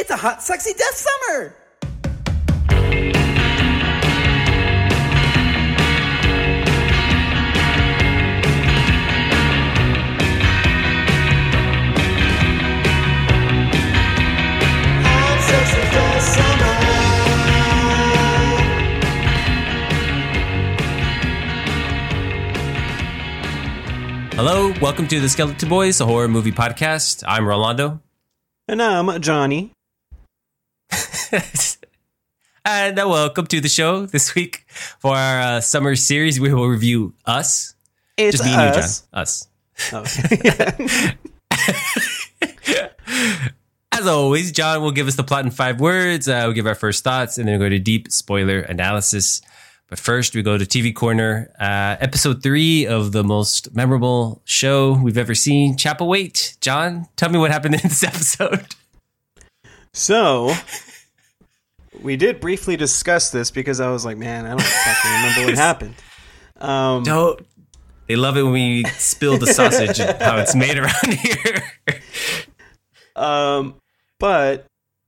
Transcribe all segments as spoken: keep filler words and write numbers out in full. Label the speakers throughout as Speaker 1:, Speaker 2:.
Speaker 1: It's a hot, sexy death summer!
Speaker 2: Hello, welcome to the Skeleton Boys, a horror movie podcast. I'm Rolando.
Speaker 3: And I'm Johnny.
Speaker 2: And uh, welcome to the show this week for our uh, summer series. We will review Us.
Speaker 3: It's
Speaker 2: Just me and you, John. Us.
Speaker 3: Okay.
Speaker 2: As always, John will give us the plot in five words. Uh, we'll give our first thoughts and then we'll go to deep spoiler analysis. But first, we go to T V Corner, uh, episode three of the most memorable show we've ever seen, Chapel Wait. John, tell me what happened in this episode.
Speaker 3: So, we did briefly discuss this because I was like, man, I don't fucking remember what happened. Um,
Speaker 2: Don't. They love it when we spill the sausage and how it's made around here.
Speaker 3: um, but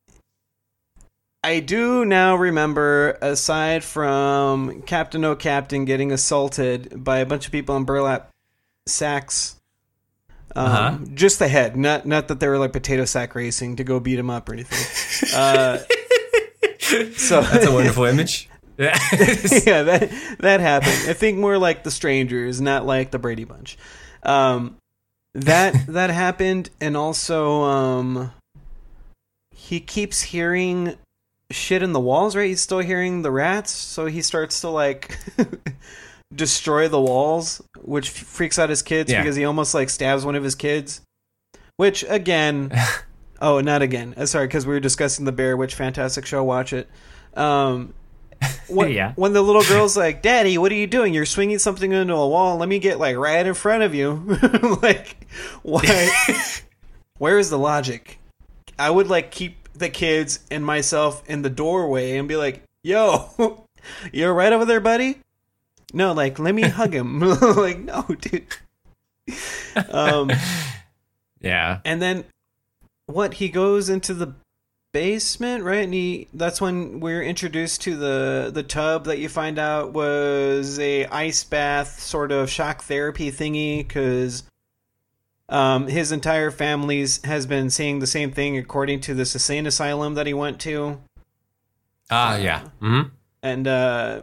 Speaker 3: I do now remember, aside from Captain O'Captain getting assaulted by a bunch of people in burlap sacks, um,
Speaker 2: Uh-huh.
Speaker 3: just the head, not not that they were like potato sack racing to go beat him up or anything. Uh, so
Speaker 2: That's a wonderful image. Yeah.
Speaker 3: yeah, that that happened. I think more like the Strangers, not like the Brady Bunch. Um, that that happened, and also um, he keeps hearing shit in the walls, right? He's still hearing the rats, so he starts to like destroy the walls, which freaks out his kids
Speaker 2: Yeah.
Speaker 3: because he almost like stabs one of his kids. Which again, oh, not again. Uh, Sorry, because we were discussing The Bear, which fantastic show. Watch it. Um, when,
Speaker 2: Yeah.
Speaker 3: when the little girl's like, "Daddy, what are you doing? You're swinging something into a wall. Let me get like right in front of you." Like, why? Where is the logic? I would like keep the kids and myself in the doorway and be like, "Yo, you're right over there, buddy." No, like, let me hug him. Like, no, dude. Um,
Speaker 2: Yeah.
Speaker 3: and then what? He goes into the basement, right? And he that's when we're introduced to the the tub that you find out was a ice bath sort of shock therapy thingy, because um his entire family's has been saying the same thing according to this insane asylum that he went to.
Speaker 2: Ah, yeah. Mm-hmm.
Speaker 3: And uh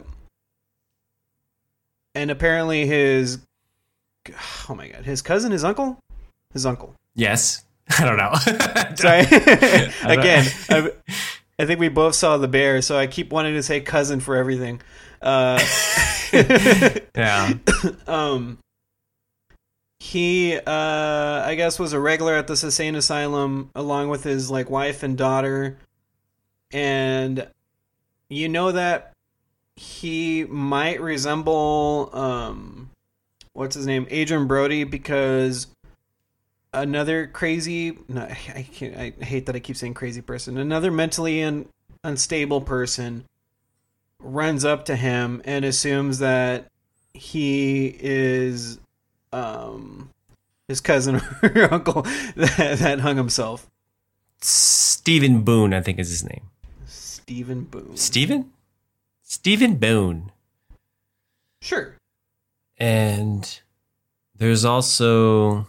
Speaker 3: and apparently his oh my god, his cousin, his uncle? His uncle.
Speaker 2: Yes. I don't know.
Speaker 3: Sorry.
Speaker 2: I don't-
Speaker 3: Again, I, I think we both saw The Bear, so I keep wanting to say cousin for everything. Uh,
Speaker 2: Yeah.
Speaker 3: um, he, uh, I guess, was a regular at this insane asylum along with his like wife and daughter, and you know that he might resemble um, what's his name, Adrian Brody, because another crazy no I can't I hate that I keep saying crazy person another mentally un, unstable person runs up to him and assumes that he is um his cousin or uncle that, that hung himself.
Speaker 2: Stephen Boone, I think is his name.
Speaker 3: Stephen Boone.
Speaker 2: Stephen? Stephen Boone.
Speaker 3: Sure.
Speaker 2: And there's also...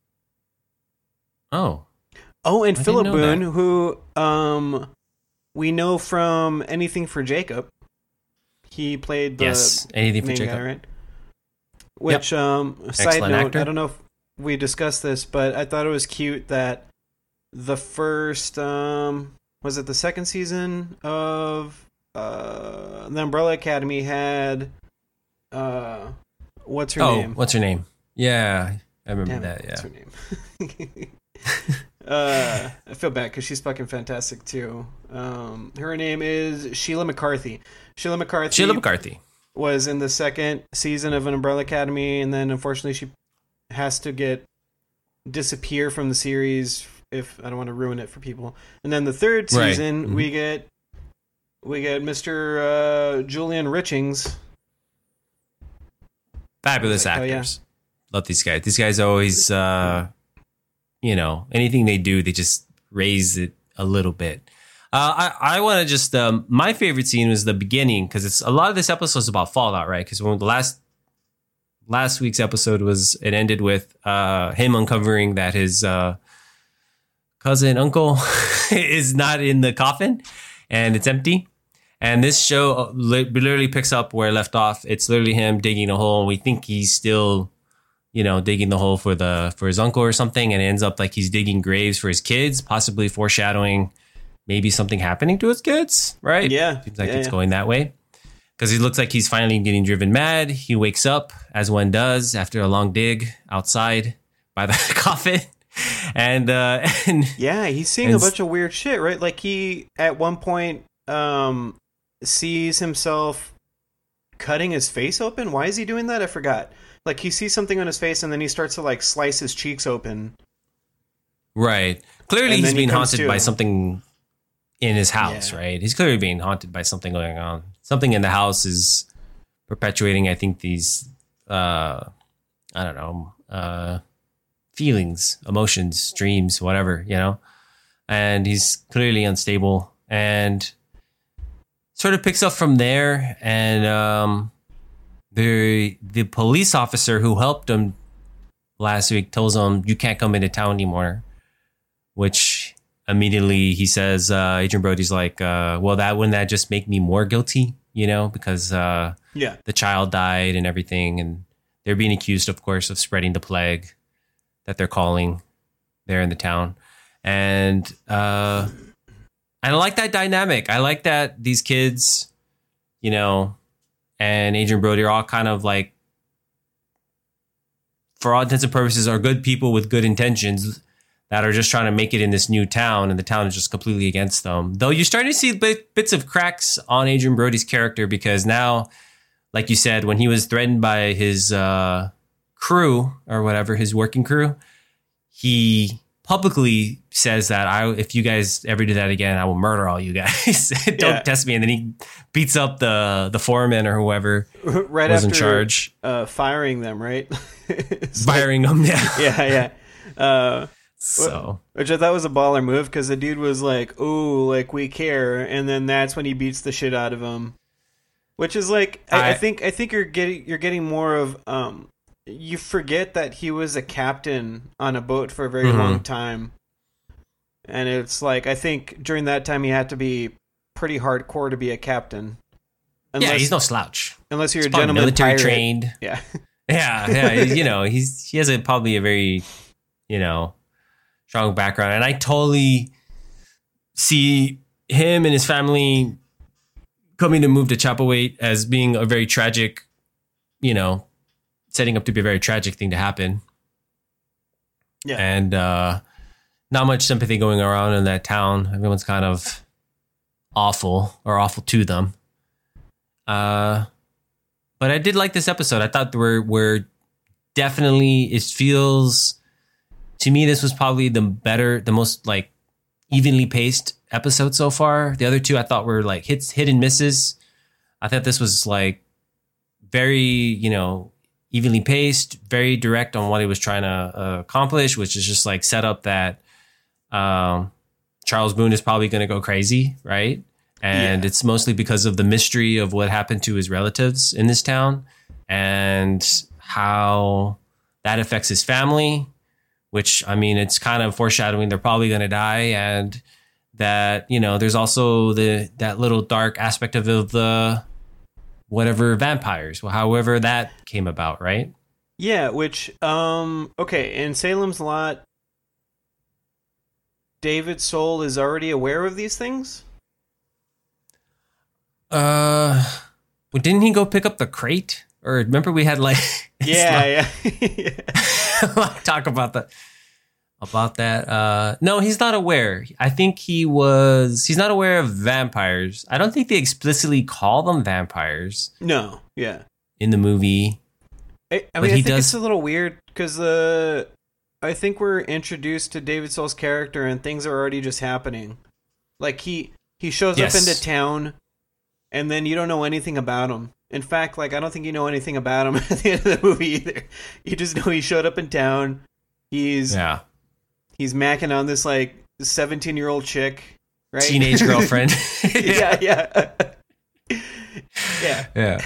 Speaker 2: Oh.
Speaker 3: Oh, and
Speaker 2: I didn't
Speaker 3: Philip
Speaker 2: know
Speaker 3: Boone,
Speaker 2: that.
Speaker 3: who um we know from Anything for Jacob. He played the
Speaker 2: Yes, Anything for
Speaker 3: main
Speaker 2: Jacob.
Speaker 3: guy, right? Which, um, side
Speaker 2: Excellent
Speaker 3: note,
Speaker 2: actor.
Speaker 3: I don't know if we discussed this, but I thought it was cute that the first, um, was it the second season of uh, the Umbrella Academy had, uh, what's her
Speaker 2: oh,
Speaker 3: name?
Speaker 2: what's her name? Yeah, I remember
Speaker 3: Damn it,
Speaker 2: that, yeah.
Speaker 3: What's her name? uh, I feel bad because she's fucking fantastic too. Um, her name is Sheila McCarthy. Sheila McCarthy.
Speaker 2: Sheila McCarthy.
Speaker 3: was in the second season of An Umbrella Academy, and then unfortunately she has to get disappear from the series if I don't want to ruin it for people. And then the third
Speaker 2: Right.
Speaker 3: season
Speaker 2: Mhm.
Speaker 3: we get we get Mister Uh, Julian Richings.
Speaker 2: Fabulous
Speaker 3: Oh, yeah.
Speaker 2: actors. Love these guys. These guys always, uh, you know, anything they do, they just raise it a little bit. Uh, I, I want to just, um, my favorite scene was the beginning, because it's a lot of this episode is about Fallout, right? Because when the last last week's episode was, it ended with uh, him uncovering that his uh, cousin, uncle is not in the coffin and it's empty. And this show literally picks up where it left off. It's literally him digging a hole. We think he's still, you know, digging the hole for the for his uncle or something, and it ends up like he's digging graves for his kids, possibly foreshadowing maybe something happening to his kids, right?
Speaker 3: Yeah.
Speaker 2: Seems like
Speaker 3: yeah,
Speaker 2: it's
Speaker 3: yeah.
Speaker 2: going that way. Because he looks like he's finally getting driven mad. He wakes up, as one does, after a long dig outside by the coffin. And, uh, and
Speaker 3: Yeah, he's seeing
Speaker 2: and
Speaker 3: a bunch of weird shit, right? Like he, at one point, um, sees himself cutting his face open. Why is he doing that? I forgot. Like he sees something on his face and then he starts to like slice his cheeks open.
Speaker 2: Right. Clearly
Speaker 3: And
Speaker 2: he's
Speaker 3: then he
Speaker 2: being
Speaker 3: comes
Speaker 2: haunted
Speaker 3: to.
Speaker 2: by something in his house,
Speaker 3: Yeah.
Speaker 2: right? He's clearly being haunted by something going on. Something in the house is perpetuating, I think, these, uh, I don't know, uh, feelings, emotions, dreams, whatever, you know? And he's clearly unstable and sort of picks up from there. And um, the the police officer who helped him last week tells him, you can't come into town anymore, which immediately he says, uh, Adrian Brody's like, uh, well, that wouldn't that just make me more guilty, you know, because uh,
Speaker 3: Yeah.
Speaker 2: the child died and everything. And they're being accused, of course, of spreading the plague that they're calling there in the town. And uh, I like that dynamic. I like that these kids, you know, and Adrian Brody are all kind of like, for all intents and purposes, are good people with good intentions that are just trying to make it in this new town, and the town is just completely against them. Though you're starting to see bit, bits of cracks on Adrian Brody's character, because now, like you said, when he was threatened by his uh, crew or whatever, his working crew, he publicly says that I, if you guys ever do that again, I will murder all you guys. Don't
Speaker 3: Yeah.
Speaker 2: test me. And then he beats up the the foreman or whoever
Speaker 3: right
Speaker 2: was
Speaker 3: after
Speaker 2: in charge,
Speaker 3: uh, firing them, right? It's like-
Speaker 2: firing them. Yeah.
Speaker 3: yeah, yeah. Uh,
Speaker 2: So
Speaker 3: which I thought was a baller move because the dude was like, "Ooh, like we care," and then that's when he beats the shit out of him. Which is like, I, I
Speaker 2: I-
Speaker 3: think, I think you're getting, you're getting more of. Um, you forget that he was a captain on a boat for a very
Speaker 2: Mhm.
Speaker 3: long time, and it's like I think during that time he had to be pretty hardcore to be a captain. Unless,
Speaker 2: yeah, he's no slouch.
Speaker 3: unless you're
Speaker 2: He's
Speaker 3: a
Speaker 2: probably
Speaker 3: gentleman
Speaker 2: military
Speaker 3: pirate.
Speaker 2: trained.
Speaker 3: Yeah,
Speaker 2: Yeah, yeah. You know, he's he has a probably a very, you know, strong background, and I totally see him and his family coming to move to Chapelwaite as being a very tragic, you know, setting up to be a very tragic thing to happen.
Speaker 3: Yeah.
Speaker 2: And uh, not much sympathy going around in that town. Everyone's kind of awful or awful to them. Uh, but I did like this episode. I thought we're we're definitely, it feels to me this was probably the better, the most like evenly paced episode so far. The other two I thought were like hits, hit and misses. I thought this was like very, you know, evenly paced, very direct on what he was trying to uh, accomplish, which is just like set up that um, Charles Boone is probably going to go crazy, right? And
Speaker 3: Yeah.
Speaker 2: it's mostly because of the mystery of what happened to his relatives in this town and how that affects his family, which, I mean, it's kind of foreshadowing they're probably going to die. And that, you know, there's also the that little dark aspect of the whatever vampires, well, however that came about, right?
Speaker 3: yeah. Which, um, okay, in Salem's Lot, David Soul is already aware of these things.
Speaker 2: Uh, well, didn't he go pick up the crate? Or remember we had like
Speaker 3: Yeah, yeah.
Speaker 2: talk about that about that. Uh, no, he's not aware. I think he was. He's not aware of vampires. I don't think they explicitly call them vampires
Speaker 3: No, yeah.
Speaker 2: in the movie.
Speaker 3: I, I
Speaker 2: But
Speaker 3: mean, I
Speaker 2: he
Speaker 3: think
Speaker 2: does-
Speaker 3: it's a little weird because the I think we're introduced to David Soul's character and things are already just happening. Like he he shows
Speaker 2: Yes.
Speaker 3: up into town, and then you don't know anything about him. In fact, like I don't think you know anything about him at the end of the movie either. You just know he showed up in town. He's
Speaker 2: Yeah,
Speaker 3: he's macking on this like seventeen-year-old chick, right?
Speaker 2: Teenage girlfriend.
Speaker 3: yeah, yeah. yeah.
Speaker 2: Yeah.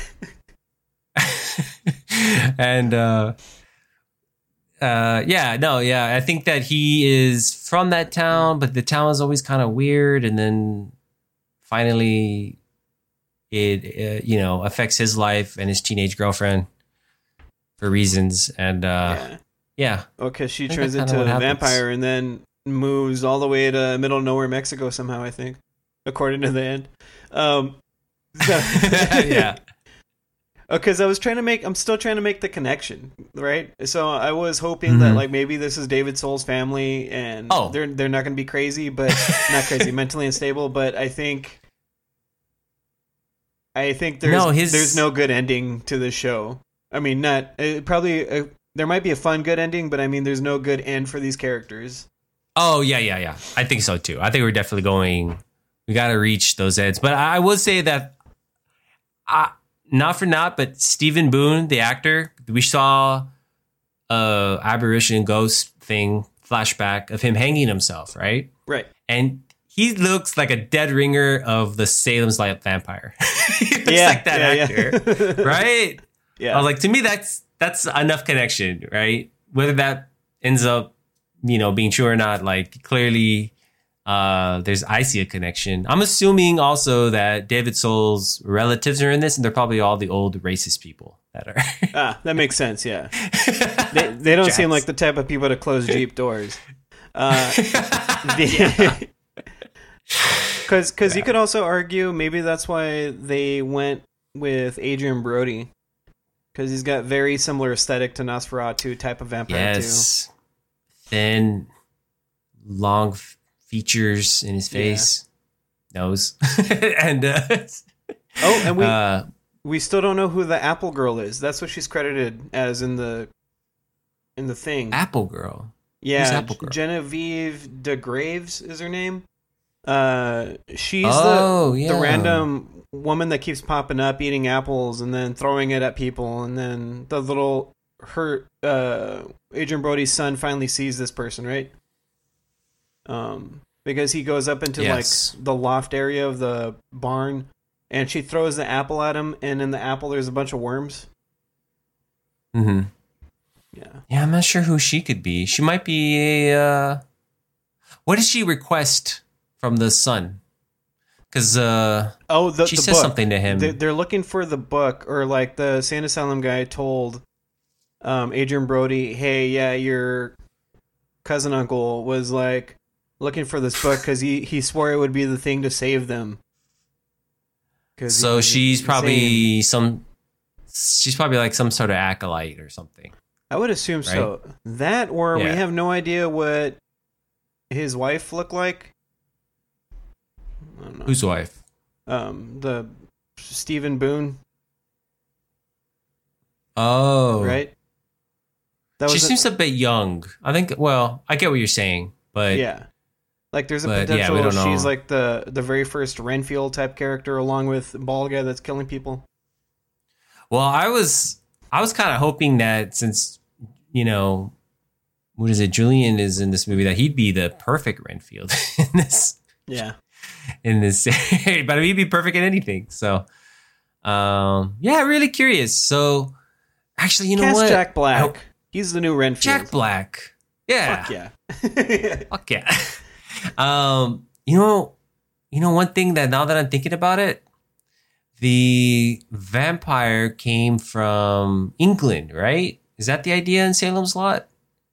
Speaker 2: and uh uh yeah, no, yeah. I think that he is from that town, but the town is always kind of weird, and then finally it uh, you know, affects his life and his teenage girlfriend for reasons, and uh yeah. yeah.
Speaker 3: Oh, because she
Speaker 2: I think
Speaker 3: turns
Speaker 2: that's
Speaker 3: into
Speaker 2: kinda
Speaker 3: a
Speaker 2: what happens.
Speaker 3: vampire and then moves all the way to middle of nowhere, Mexico somehow, I think, according to the end. Um, so-
Speaker 2: yeah.
Speaker 3: Because I was trying to make, I'm still trying to make the connection, right? So I was hoping
Speaker 2: Mhm.
Speaker 3: that like maybe this is David Soul's family, and
Speaker 2: Oh.
Speaker 3: they're they're not going to be crazy, but not crazy, mentally unstable. But I think, I think there's
Speaker 2: No, his-
Speaker 3: there's no good ending to this show. I mean, not uh, probably uh, there might be a fun good ending, but I mean, there's no good end for these characters.
Speaker 2: Oh yeah, yeah, yeah. I think so too. I think we're definitely going. We got to reach those ends. But I will say that, I, not for not, but Stephen Boone, the actor, we saw a apparition ghost thing flashback of him hanging himself, right?
Speaker 3: Right.
Speaker 2: And he looks like a dead ringer of the Salem's Lot vampire. He looks
Speaker 3: Yeah,
Speaker 2: like that
Speaker 3: yeah,
Speaker 2: actor,
Speaker 3: yeah.
Speaker 2: right?
Speaker 3: Yeah.
Speaker 2: I was like, to me, that's that's enough connection, right? Whether that ends up, you know, being true or not, like clearly, uh, there's I see a connection. I'm assuming also that David Soul's relatives are in this, and they're probably all the old racist people that are.
Speaker 3: Ah, that makes sense. Yeah, they they don't
Speaker 2: Jazz.
Speaker 3: seem like the type of people to close Jeep doors. Uh, Because because you could also argue maybe that's why they went with Adrian Brody, because he's got very similar aesthetic to Nosferatu type of vampire
Speaker 2: Yes, thin, long f- features in his face, nose, and uh,
Speaker 3: too. Oh, and we
Speaker 2: uh,
Speaker 3: we still don't know who the Apple Girl is. That's what she's credited as in the in the thing.
Speaker 2: Apple Girl.
Speaker 3: Yeah,
Speaker 2: Who's Apple Girl?
Speaker 3: Genevieve de Graves is her name. Uh, she's
Speaker 2: Oh,
Speaker 3: the
Speaker 2: yeah.
Speaker 3: the random woman that keeps popping up, eating apples and then throwing it at people, and then the little her uh Adrian Brody's son finally sees this person, right? Um, because he goes up into
Speaker 2: Yes.
Speaker 3: like the loft area of the barn, and she throws the apple at him, and in the apple there's a bunch of worms.
Speaker 2: Mm-hmm.
Speaker 3: Yeah.
Speaker 2: Yeah, I'm not sure who she could be. She might be a. Uh, what does she request from the son? Because uh,
Speaker 3: Oh, the,
Speaker 2: she
Speaker 3: the
Speaker 2: says
Speaker 3: book.
Speaker 2: something to him.
Speaker 3: They- They're looking for the book, or like the Sand Asylum guy told um, Adrian Brody, "Hey, yeah, your cousin uncle was like looking for this book because he he swore it would be the thing to save them." 'Cause he
Speaker 2: so
Speaker 3: was
Speaker 2: she's
Speaker 3: insane.
Speaker 2: probably some. She's probably like some sort of acolyte or something.
Speaker 3: I would assume so. That, or we
Speaker 2: Yeah.
Speaker 3: have no idea what his wife looked like. I don't know.
Speaker 2: Whose wife?
Speaker 3: um the Stephen Boone,
Speaker 2: Oh,
Speaker 3: right? That
Speaker 2: She
Speaker 3: a-
Speaker 2: seems a bit young. I think. Well, I get what you're saying, but
Speaker 3: yeah. Like there's a
Speaker 2: but, yeah,
Speaker 3: potential
Speaker 2: we don't know.
Speaker 3: she's like the the very first Renfield type character, along with the bald guy that's killing people.
Speaker 2: well, I was I was kind of hoping that since you know what is it, Julian is in this movie, that he'd be the perfect Renfield in this.
Speaker 3: Yeah.
Speaker 2: in this series, but he'd be perfect in anything. So, um, yeah, really curious. So, actually, you know
Speaker 3: Cast
Speaker 2: what?
Speaker 3: Jack
Speaker 2: I-
Speaker 3: Black. He's the new Renfield.
Speaker 2: Jack Black. Yeah.
Speaker 3: Fuck yeah.
Speaker 2: Fuck yeah. um, you know, you know, one thing that now that I'm thinking about it, the vampire came from England, right? Is that the idea in Salem's Lot?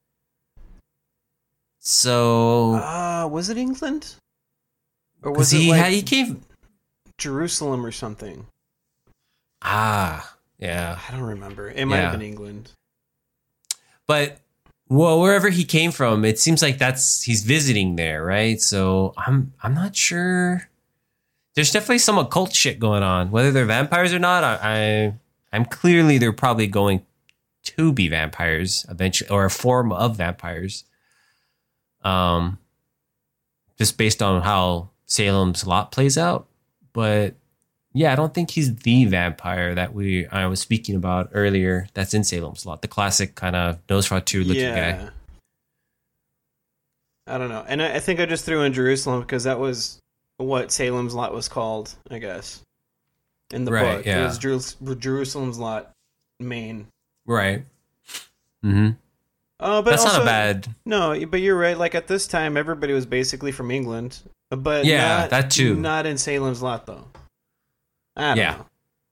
Speaker 2: So,
Speaker 3: Uh, was it England? Or
Speaker 2: because
Speaker 3: was it
Speaker 2: he
Speaker 3: like
Speaker 2: had, he came.
Speaker 3: Jerusalem or something?
Speaker 2: Ah, yeah.
Speaker 3: I don't remember. It might
Speaker 2: Yeah.
Speaker 3: have been England.
Speaker 2: But well, wherever he came from, it seems like that's he's visiting there, right? So I'm I'm not sure. There's definitely some occult shit going on, whether they're vampires or not. I, I I'm clearly they're probably going to be vampires eventually, or a form of vampires. Um, just based on how Salem's Lot plays out, but yeah, I don't think he's the vampire that we I was speaking about earlier. That's in Salem's Lot, the classic kind of Nosferatu looking
Speaker 3: yeah.
Speaker 2: guy.
Speaker 3: I don't know. And I, I think I just threw in Jerusalem because that was what Salem's Lot was called, I guess. In the
Speaker 2: Right,
Speaker 3: book.
Speaker 2: yeah.
Speaker 3: It was Jeru- Jerusalem's Lot, Maine.
Speaker 2: Right. Mm-hmm.
Speaker 3: Uh, but
Speaker 2: That's
Speaker 3: also,
Speaker 2: not a bad.
Speaker 3: No, but you're right. Like at this time, everybody was basically from England. But
Speaker 2: Yeah,
Speaker 3: not,
Speaker 2: that too.
Speaker 3: Not in Salem's Lot, though. I don't
Speaker 2: Yeah.
Speaker 3: know.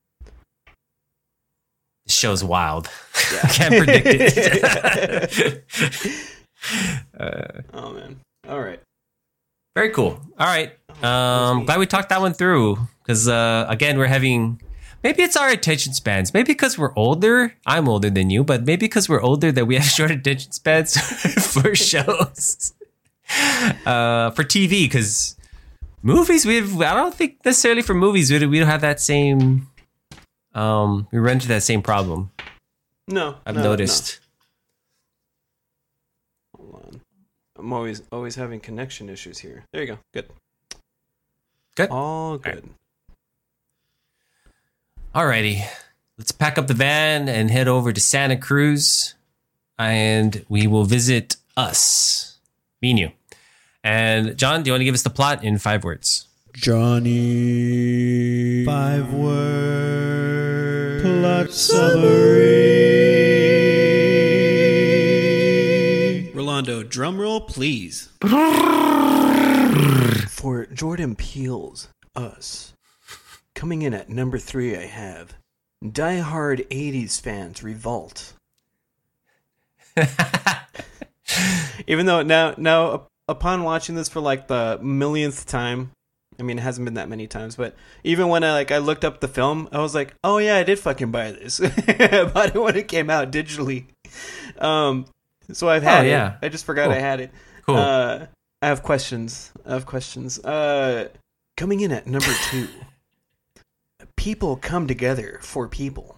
Speaker 2: This show's wild.
Speaker 3: Yeah.
Speaker 2: I can't predict it. uh,
Speaker 3: Oh, man. All right.
Speaker 2: very cool. All right. Um, glad we talked that one through because, uh, again, we're having. Maybe it's our attention spans. Maybe because we're older. I'm older than you, but maybe because we're older that we have short attention spans for shows. Uh, for T V, because movies, we've. I don't think necessarily for movies we don't, we don't have that same. Um, we run into that same problem.
Speaker 3: No.
Speaker 2: I've
Speaker 3: no,
Speaker 2: noticed.
Speaker 3: No. Hold on. I'm always always having connection issues here. There you go. Good.
Speaker 2: Good.
Speaker 3: All good.
Speaker 2: Alrighty, let's pack up the van and head over to Santa Cruz, and we will visit us, me and you. And John, do you want to give us the plot in five words?
Speaker 4: Johnny. Five word plot summary.
Speaker 3: Rolando, drum roll, please. For Jordan Peele's Us. Coming in at number three, I have Die Hard eighties fans revolt. Even though now, now upon watching this for like the millionth time, I mean, it hasn't been that many times, but even when I like I looked up the film, I was like, oh yeah, I did fucking buy this. I bought it when it came out digitally. Um, so I've had
Speaker 2: Oh, yeah.
Speaker 3: it. I just forgot
Speaker 2: Cool.
Speaker 3: I had it.
Speaker 2: Cool.
Speaker 3: Uh, I have questions. I have questions. Uh, coming in at number two. People come together for people.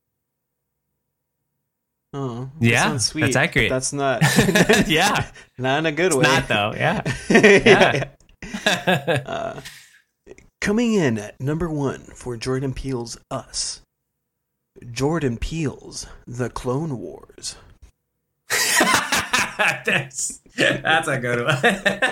Speaker 3: Oh, that
Speaker 2: Yeah,
Speaker 3: sounds sweet,
Speaker 2: that's
Speaker 3: but
Speaker 2: accurate.
Speaker 3: That's not.
Speaker 2: Yeah.
Speaker 3: Not in a good
Speaker 2: It's
Speaker 3: way.
Speaker 2: not, though. Yeah.
Speaker 3: Yeah.
Speaker 2: Yeah.
Speaker 3: Uh, coming in at number one for Jordan Peele's Us. Jordan Peele's The Clone Wars.
Speaker 2: that's, that's a good one.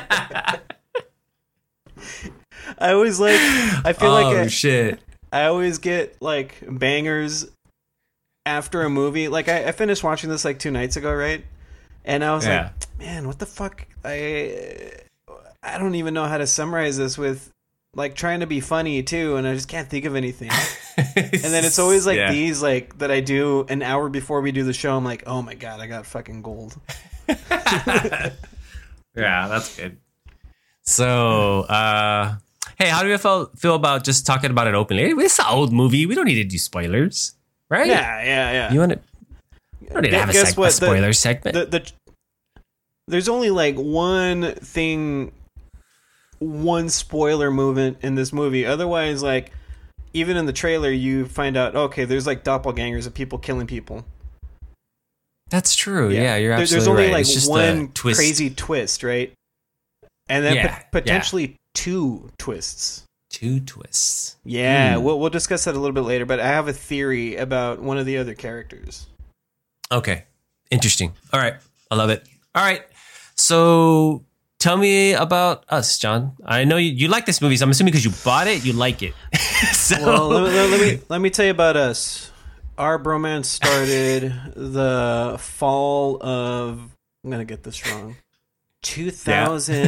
Speaker 3: I always like. I feel
Speaker 2: oh,
Speaker 3: like I,
Speaker 2: shit.
Speaker 3: I always get like bangers after a movie. Like I, I finished watching this like two nights ago, right? And I was
Speaker 2: Yeah.
Speaker 3: like, man, what the fuck? I I don't even know how to summarize this with like trying to be funny too, and I just can't think of anything. And then it's always like
Speaker 2: Yeah.
Speaker 3: these like that I do an hour before we do the show. I'm like, oh my god, I got fucking gold.
Speaker 2: Yeah, that's good. So, uh, hey, how do you feel, feel about just talking about it openly? It's an old movie. We don't need to do spoilers, right?
Speaker 3: Yeah, yeah, yeah.
Speaker 2: You want to? You don't need to have a,
Speaker 3: Guess
Speaker 2: seg-
Speaker 3: what?
Speaker 2: a spoiler
Speaker 3: The-
Speaker 2: segment.
Speaker 3: the, the there's only like one thing, one spoiler movement in this movie. Otherwise, like even in the trailer, you find out okay, there's like doppelgangers of people killing people.
Speaker 2: That's true. Yeah, you're
Speaker 3: There-
Speaker 2: absolutely
Speaker 3: There's only
Speaker 2: right.
Speaker 3: like
Speaker 2: It's just a
Speaker 3: one
Speaker 2: twist.
Speaker 3: crazy twist, right? And then
Speaker 2: Yeah,
Speaker 3: pot- potentially two twists.
Speaker 2: Two twists.
Speaker 3: Yeah,
Speaker 2: Hmm.
Speaker 3: we'll we'll discuss that a little bit later. But I have a theory about one of the other characters.
Speaker 2: Okay, interesting. All right, I love it. All right, so tell me about Us, John. I know you, you like this movie, so I'm assuming because you bought it, you like it. so
Speaker 3: Well, let, me- let, let me let me tell you about us. Our bromance started the fall of. I'm gonna get this wrong. two thousand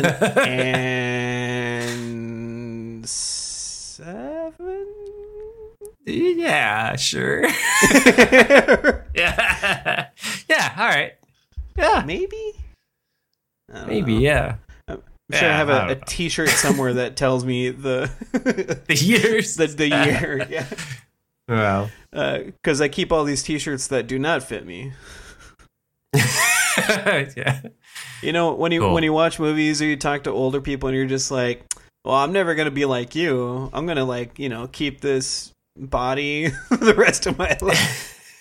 Speaker 3: seven.
Speaker 2: yeah, sure. yeah, yeah. All right. Yeah,
Speaker 3: Maybe. I don't
Speaker 2: maybe.
Speaker 3: know.
Speaker 2: Yeah.
Speaker 3: I'm sure I
Speaker 2: Yeah,
Speaker 3: have
Speaker 2: I
Speaker 3: a,
Speaker 2: don't
Speaker 3: a
Speaker 2: know.
Speaker 3: T-shirt somewhere that tells me the
Speaker 2: The years.
Speaker 3: the, the year. Yeah.
Speaker 2: Well.
Speaker 3: Because I keep all these T-shirts that do not fit me.
Speaker 2: yeah.
Speaker 3: You know, when you
Speaker 2: Cool.
Speaker 3: when you watch movies or you talk to older people and you're just like, well, I'm never gonna be like you. I'm gonna like, you know, keep this body the rest of my life.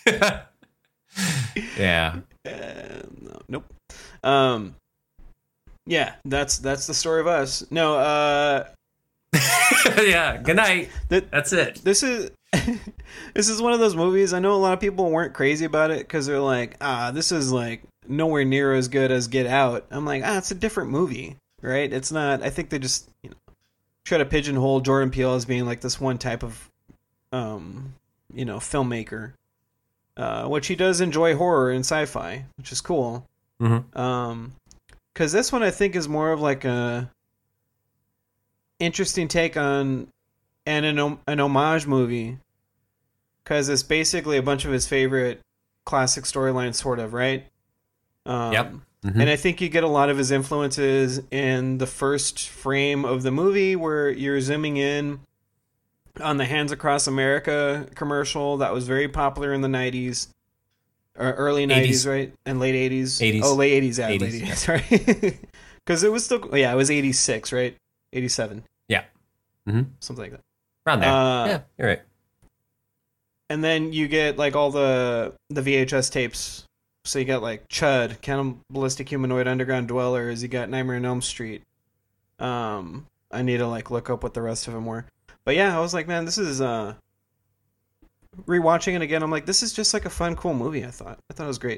Speaker 2: Yeah.
Speaker 3: Uh, no, nope. Um, yeah, that's that's the story of us. No, uh,
Speaker 2: yeah. Good night.
Speaker 3: that
Speaker 2: That's it.
Speaker 3: this is this is one of those movies. I know a lot of people weren't crazy about it because they're like, ah, this is like nowhere near as good as Get Out. I'm like, ah, it's a different movie, right? It's not. I think they just you know try to pigeonhole Jordan Peele as being like this one type of um you know filmmaker, uh, which he does enjoy horror and sci-fi, which is cool.
Speaker 2: Mm-hmm.
Speaker 3: Um, because this one I think is more of like a interesting take on and an an homage movie, because it's basically a bunch of his favorite classic storylines, sort of, right? Um,
Speaker 2: Yep. Mm-hmm.
Speaker 3: And I think you get a lot of his influences in the first frame of the movie, where you're zooming in on the Hands Across America commercial that was very popular in the nineties. Or early nineties, right? And late eighties.
Speaker 2: eighties.
Speaker 3: Oh, late eighties, yeah.
Speaker 2: eighties,
Speaker 3: Late eighties, sorry. Because it was still, yeah, it was eighty-six, right? eighty-seven.
Speaker 2: Yeah. Mm-hmm.
Speaker 3: Something like that.
Speaker 2: Around there.
Speaker 3: Uh,
Speaker 2: yeah, you're right.
Speaker 3: And then you get like all the the V H S tapes. So you got like Chud, Cannibalistic Humanoid Underground Dwellers. You got Nightmare on Elm Street. Um, I need to like look up what the rest of them were. But yeah, I was like, man, this is uh, rewatching it again. I'm like, this is just like a fun, cool movie. I thought, I thought it was great.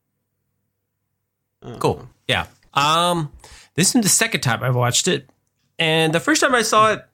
Speaker 3: Uh,
Speaker 2: Cool. Yeah. Um, this is the second time I've watched it, and the first time I saw it,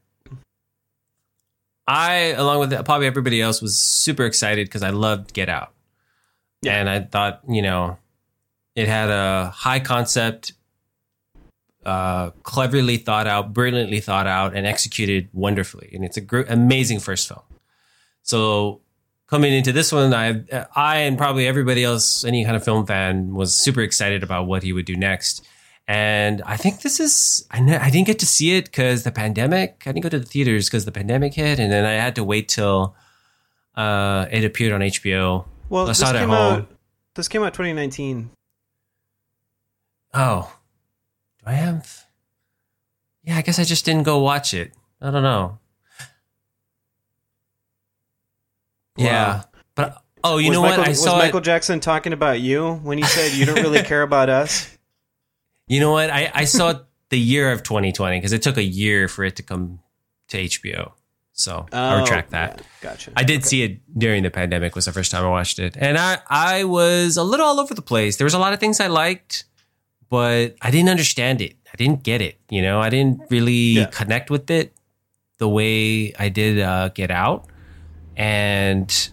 Speaker 2: I, along with probably everybody else, was super excited because I loved Get Out.
Speaker 3: Yeah.
Speaker 2: And I thought, you know, it had a high concept, uh, cleverly thought out, brilliantly thought out, and executed wonderfully. And it's a gr- amazing first film. So coming into this one, I, I and probably everybody else, any kind of film fan, was super excited about what he would do next. And I think this is, I, ne- I didn't get to see it because the pandemic, I didn't go to the theaters because the pandemic hit. And then I had to wait till uh, it appeared on H B O.
Speaker 3: Well,
Speaker 2: I
Speaker 3: this
Speaker 2: saw it at
Speaker 3: came
Speaker 2: home.
Speaker 3: out. This came out twenty nineteen.
Speaker 2: Oh, do I have? Yeah, I guess I just didn't go watch it. I don't know. Yeah,
Speaker 3: Wow.
Speaker 2: but oh, you
Speaker 3: was
Speaker 2: know
Speaker 3: Michael,
Speaker 2: what? I
Speaker 3: was
Speaker 2: saw
Speaker 3: Michael
Speaker 2: it.
Speaker 3: Jackson talking about you when he said you don't really care about us?
Speaker 2: You know what? I, I saw it the year of twenty twenty because it took a year for it to come to H B O. So I retract that.
Speaker 3: Oh, yeah, gotcha.
Speaker 2: I did
Speaker 3: Okay.
Speaker 2: see it during the pandemic. Was the first time I watched it, and I I was a little all over the place. There was a lot of things I liked, but I didn't understand it. I didn't get it. You know, I didn't really
Speaker 3: Yeah.
Speaker 2: connect with it the way I did uh, Get Out, and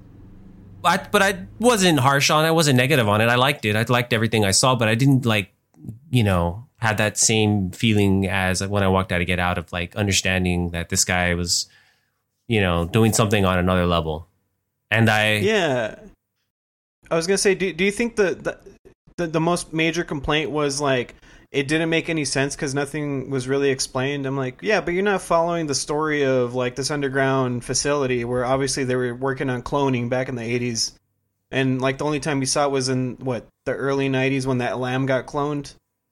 Speaker 2: I but I wasn't harsh on it. I wasn't negative on it. I liked it. I liked everything I saw, but I didn't like you know had that same feeling as when I walked out of Get Out of like understanding that this guy was, you know, doing something on another level. And I,
Speaker 3: Yeah, I was gonna say, do do you think the the the, the most major complaint was like it didn't make any sense because nothing was really explained? I'm like, yeah, but you're not following the story of like this underground facility where obviously they were working on cloning back in the eighties, and like the only time you saw it was in what the early nineties when that lamb got cloned,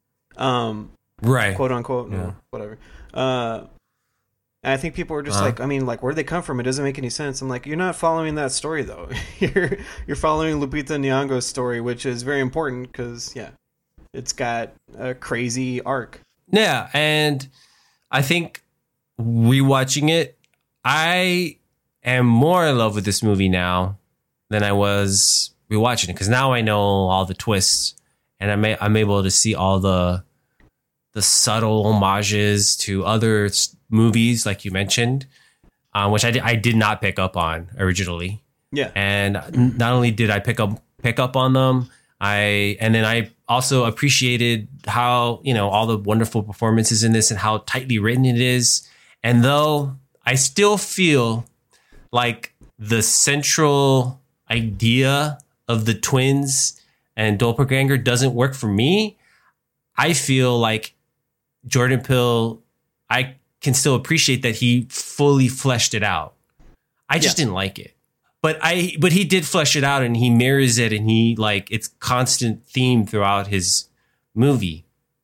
Speaker 3: um,
Speaker 2: right.
Speaker 3: quote unquote,
Speaker 2: Yeah.
Speaker 3: no, whatever. Uh, and I think people were just
Speaker 2: Uh-huh.
Speaker 3: like, I mean, like, where did they come from? It doesn't make any sense. I'm like, you're not following that story though. you're you're following Lupita Nyong'o's story, which is very important because yeah, it's got a crazy arc.
Speaker 2: Yeah. And I think rewatching it, I am more in love with this movie now than I was rewatching it because now I know all the twists and I'm, a- I'm able to see all the the subtle homages to other s- movies, like you mentioned, um, which I, di- I did not pick up on originally.
Speaker 3: Yeah,
Speaker 2: And n- not only did I pick up pick up on them, I and then I also appreciated how, you know, all the wonderful performances in this and how tightly written it is. And though I still feel like the central idea of the twins and Doppelganger doesn't work for me, I feel like Jordan Peele, I can still appreciate that he fully fleshed it out. I just
Speaker 3: Yeah.
Speaker 2: didn't like it. But I but he did flesh it out and he mirrors it and he like it's constant theme throughout his movie.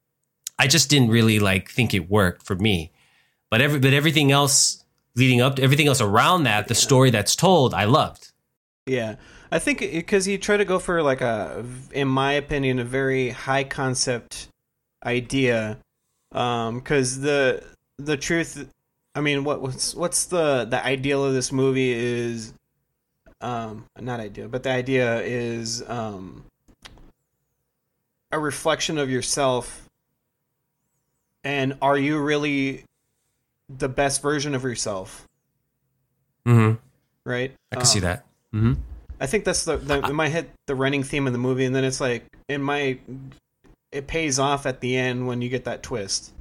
Speaker 2: I just didn't really like think it worked for me. But every but everything else leading up to everything else around that, the story that's told, I loved.
Speaker 3: yeah. I think because he tried to go for like a, in my opinion, a very high concept idea. Because the the truth, I mean, what what's what's the the ideal of this movie is, um, not ideal, but the idea is, um, a reflection of yourself, and are you really the best version of yourself?
Speaker 2: Mm-hmm.
Speaker 3: Right?
Speaker 2: I can um, see that. Mm-hmm.
Speaker 3: I think that's the, the in my head the running theme of the movie, and then it's like in my it pays off at the end when you get that twist.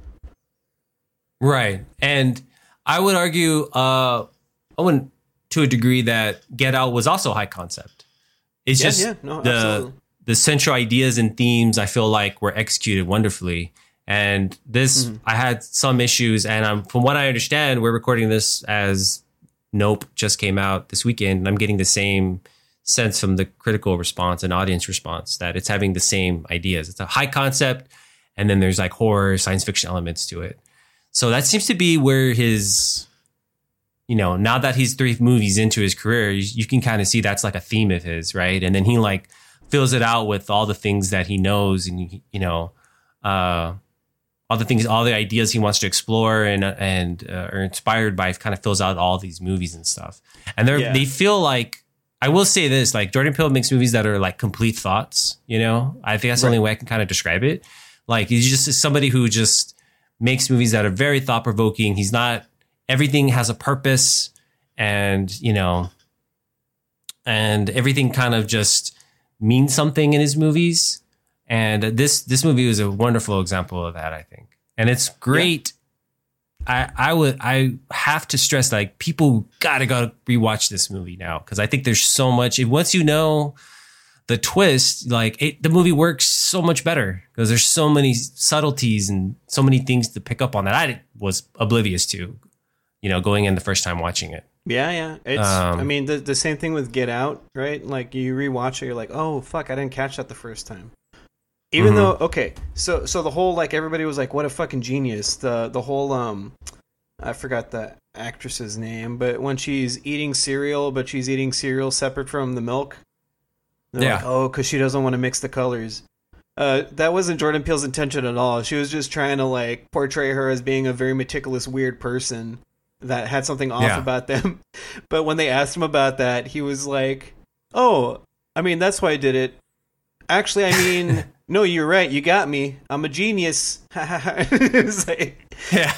Speaker 2: Right. And I would argue uh I wouldn't to a degree that Get Out was also high concept. It's
Speaker 3: yeah,
Speaker 2: just
Speaker 3: yeah. No,
Speaker 2: the
Speaker 3: absolutely.
Speaker 2: the central ideas and themes I feel like were executed wonderfully. And this, mm-hmm. I had some issues, and I'm, from what I understand, we're recording this as Nope just came out this weekend, and I'm getting the same sense from the critical response and audience response that it's having the same ideas. It's a high concept, and then there's like horror, science fiction elements to it. So that seems to be where his, you know, now that he's three movies into his career, you, you can kind of see that's like a theme of his, right? And then he like fills it out with all the things that he knows, and you know, uh, all the things, all the ideas he wants to explore and and uh, are inspired by, kind of fills out all these movies and stuff. And they yeah. they feel like, I will say this, like Jordan Peele makes movies that are like complete thoughts. You know, I think that's the right. only way I can kind of describe it. Like he's just somebody who just makes movies that are very thought provoking. He's not, everything has a purpose, and you know, and everything kind of just means something in his movies. And this this movie was a wonderful example of that, I think. And it's great. Yeah. I I would I have to stress, like, people gotta go rewatch this movie now, because I think there's so much. Once you know the twist, like it, the movie works so much better because there's so many subtleties and so many things to pick up on that I was oblivious to, you know, going in the first time watching it.
Speaker 3: Yeah, yeah. It's. Um, I mean, the the same thing with Get Out, right? Like you rewatch it, you're like, oh fuck, I didn't catch that the first time. Even mm-hmm. though, okay, so so the whole, like, everybody was like, what a fucking genius. The the whole, um, I forgot the actress's name, but when she's eating cereal, but she's eating cereal separate from the milk. They're yeah. like, oh, because she doesn't want to mix the colors. Uh, that wasn't Jordan Peele's intention at all. She was just trying to, like, portray her as being a very meticulous, weird person that had something off yeah. about them. But when they asked him about that, he was like, oh, I mean, that's why I did it. Actually, I mean... No, you're right. You got me. I'm a genius. It's like,
Speaker 2: yeah.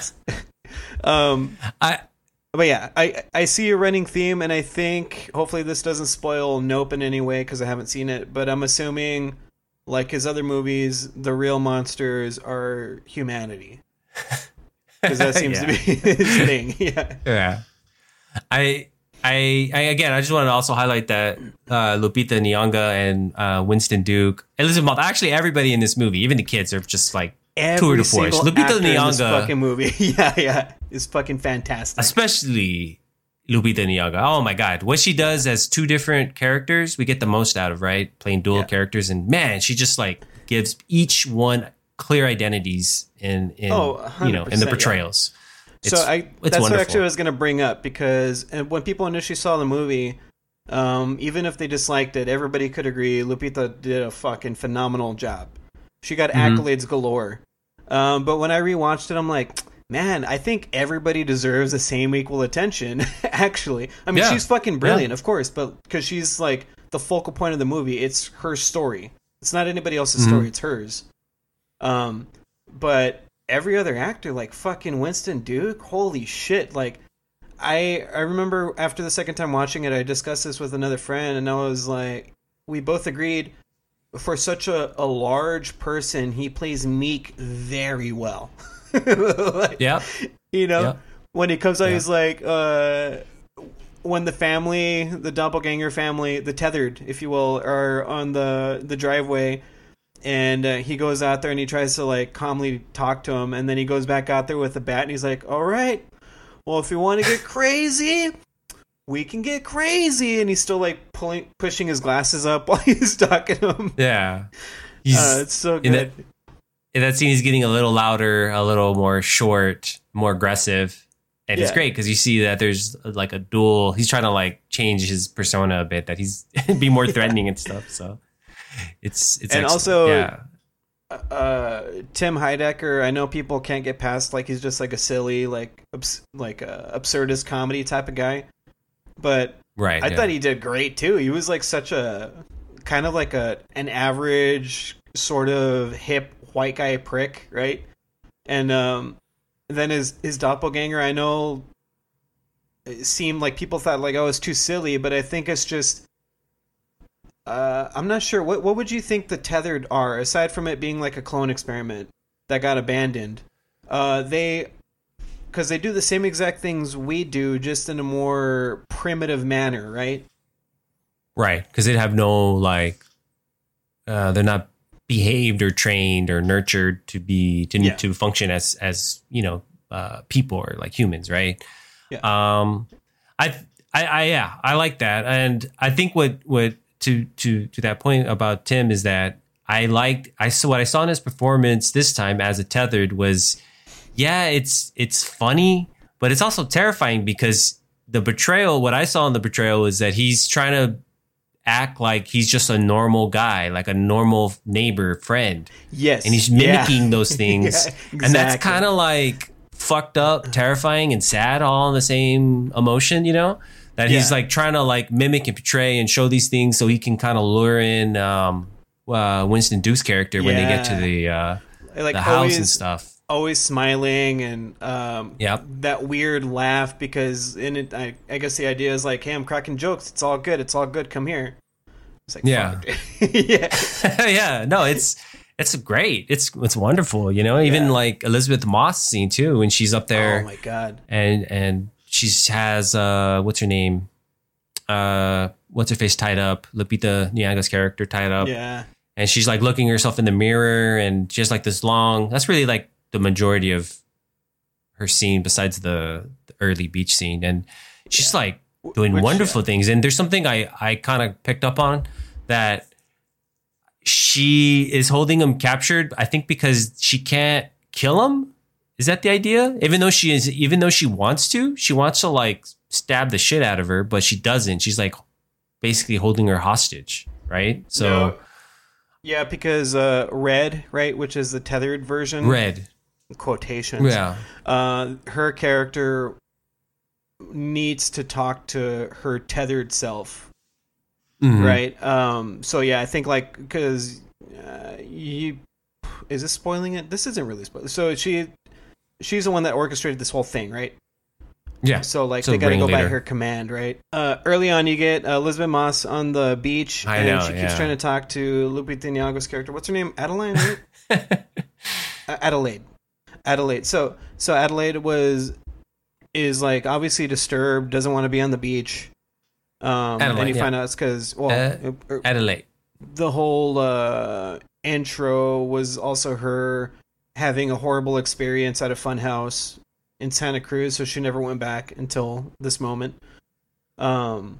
Speaker 3: Um,
Speaker 2: I.
Speaker 3: But yeah, I I see a running theme, and I think hopefully this doesn't spoil Nope in any way because I haven't seen it. But I'm assuming, like his other movies, the real monsters are humanity, because that seems to be his thing. Yeah.
Speaker 2: Yeah. I. I, I again, I just want to also highlight that uh, Lupita Nyong'o and uh, Winston Duke, Elizabeth Moss, actually everybody in this movie, even the kids, are just like tour de force.
Speaker 3: Lupita Nyong'o, in this fucking movie, yeah, yeah, is fucking fantastic.
Speaker 2: Especially Lupita Nyong'o. Oh my god, what she does as two different characters, we get the most out of, right? Playing dual yeah. characters, and man, she just like gives each one clear identities in, in
Speaker 3: oh,
Speaker 2: you know, in the portrayals.
Speaker 3: Yeah. So I that's wonderful. What actually I was going to bring up, because when people initially saw the movie, um, even if they disliked it, everybody could agree Lupita did a fucking phenomenal job. She got mm-hmm. accolades galore. Um, but when I rewatched it, I'm like, man, I think everybody deserves the same equal attention, actually. I mean, yeah. she's fucking brilliant, yeah. of course, but because she's like the focal point of the movie, it's her story. It's not anybody else's mm-hmm. story, it's hers. Um, but... every other actor, like fucking Winston Duke, holy shit! Like, I I remember after the second time watching it, I discussed this with another friend, and I was like, we both agreed, for such a, a large person, he plays Meek very well. Like,
Speaker 2: yeah,
Speaker 3: you know,
Speaker 2: yeah.
Speaker 3: when he comes out,
Speaker 2: yeah.
Speaker 3: he's like, uh, when the family, the doppelganger family, the tethered, if you will, are on the the driveway. And uh, he goes out there and he tries to, like, calmly talk to him. And then he goes back out there with a bat and he's like, all right, well, if you want to get crazy, we can get crazy. And he's still, like, pulling, pushing his glasses up while he's talking to him.
Speaker 2: Yeah. He's,
Speaker 3: uh, it's so good.
Speaker 2: In that, in that scene, he's getting a little louder, a little more short, more aggressive. And yeah. it's great because you see that there's, like, a dual. He's trying to, like, change his persona a bit, that he's be more threatening and stuff, so. It's it's
Speaker 3: and
Speaker 2: excellent.
Speaker 3: also
Speaker 2: yeah.
Speaker 3: uh, Tim Heidecker. I know people can't get past, like, he's just like a silly, like abs- like a absurdist comedy type of guy, but
Speaker 2: right,
Speaker 3: I
Speaker 2: yeah.
Speaker 3: thought he did great too. He was like such a kind of like a an average sort of hip white guy prick, right? And um, then his his doppelganger, I know, it seemed like people thought like, oh, it's too silly, but I think it's just. Uh, I'm not sure. What what would you think the Tethered are, aside from it being like a clone experiment that got abandoned? Uh, they, because they do the same exact things we do, just in a more primitive manner, right?
Speaker 2: Right, because they have no like, uh, they're not behaved or trained or nurtured to be to
Speaker 3: Yeah.
Speaker 2: to function as as you know uh, people or like humans, right?
Speaker 3: Yeah.
Speaker 2: Um, I, I I yeah, I like that, and I think what what to to to that point about Tim is that I liked I saw what I saw in his performance this time as a Tethered was, yeah, it's it's funny, but it's also terrifying because the betrayal. What I saw in the betrayal is that he's trying to act like he's just a normal guy, like a normal neighbor friend.
Speaker 3: Yes.
Speaker 2: And he's
Speaker 3: Yeah.
Speaker 2: mimicking those things.
Speaker 3: Yeah,
Speaker 2: And that's
Speaker 3: exactly.
Speaker 2: kind of like fucked up, terrifying, and sad all in the same emotion, you know? That he's
Speaker 3: Yeah.
Speaker 2: like trying to like mimic and portray and show these things so he can kind of lure in um, uh, Winston Duke's character when they get to
Speaker 3: Yeah.
Speaker 2: the uh,
Speaker 3: like
Speaker 2: the house
Speaker 3: always,
Speaker 2: and stuff.
Speaker 3: always smiling and um,
Speaker 2: Yep.
Speaker 3: that weird laugh because in it, I, I guess the idea is like, hey, I'm cracking jokes. It's all good. It's all good. Come here. It's like,
Speaker 2: Yeah.
Speaker 3: fuck. yeah.
Speaker 2: Yeah, no, it's it's great. It's it's wonderful, you know. Even
Speaker 3: Yeah.
Speaker 2: like Elizabeth Moss scene too, when she's up there.
Speaker 3: Oh my god.
Speaker 2: and and she has uh what's her name uh what's her face tied up, Lupita Nyong'o's character tied up,
Speaker 3: Yeah.
Speaker 2: and she's like looking herself in the mirror, and she has like this long, that's really like the majority of her scene besides the, the early beach scene, and she's like doing
Speaker 3: Which,
Speaker 2: wonderful
Speaker 3: yeah.
Speaker 2: things. And there's something i i kind of picked up on, that she is holding him captured, I think because she can't kill him. Is that the idea? Even though she is, even though she wants to, she wants to like stab the shit out of her, but she doesn't. She's like basically holding her hostage, right? So
Speaker 3: No. Yeah, because uh, Red, right, which is the Tethered version,
Speaker 2: Red,
Speaker 3: quotations.
Speaker 2: yeah,
Speaker 3: Uh, her character needs to talk to her tethered self,
Speaker 2: Mhm.
Speaker 3: right? Um, so yeah, I think like because uh, you is this spoiling it? This isn't really spoiling. So she she's the one that orchestrated this whole thing, right?
Speaker 2: yeah.
Speaker 3: So like
Speaker 2: So
Speaker 3: they got to go by
Speaker 2: ringleader.
Speaker 3: her command, right? Uh, early on, you get uh, Elizabeth Moss on the beach,
Speaker 2: I
Speaker 3: and
Speaker 2: know,
Speaker 3: she keeps
Speaker 2: yeah.
Speaker 3: trying to talk to Lupita Nyong'o's character. What's her name? Adeline, right? Uh, Adelaide. Adelaide. So so Adelaide was is like obviously disturbed, doesn't want to be on the beach. Um,
Speaker 2: Adelaide,
Speaker 3: and you
Speaker 2: yeah.
Speaker 3: find out it's because well,
Speaker 2: Uh,
Speaker 3: uh,
Speaker 2: Adelaide.
Speaker 3: the whole uh, intro was also her having a horrible experience at a fun house in Santa Cruz, so she never went back until this moment. Um.